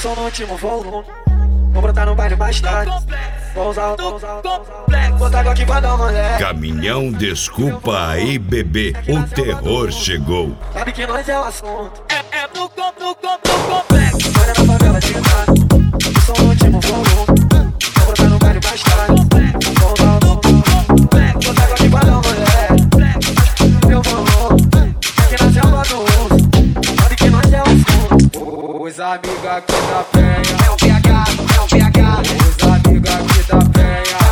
som no último volume. Vou brotar no baile mais tarde. Vou usar, botar água aqui pra dar uma olhada. Caminhão, desculpa aí, bebê, o terror chegou. Sabe que nós é o assunto. É no complexo. Olha na favela de cá. O som no último volume. Vou brotar no baile mais tarde. Vou usar, botar água aqui pra dar uma olhada. Meu volume. Aqui na selva do uso. Sabe que nós é o assunto. Os amigos aqui da penha. É um PH. Os amigos aqui da penha.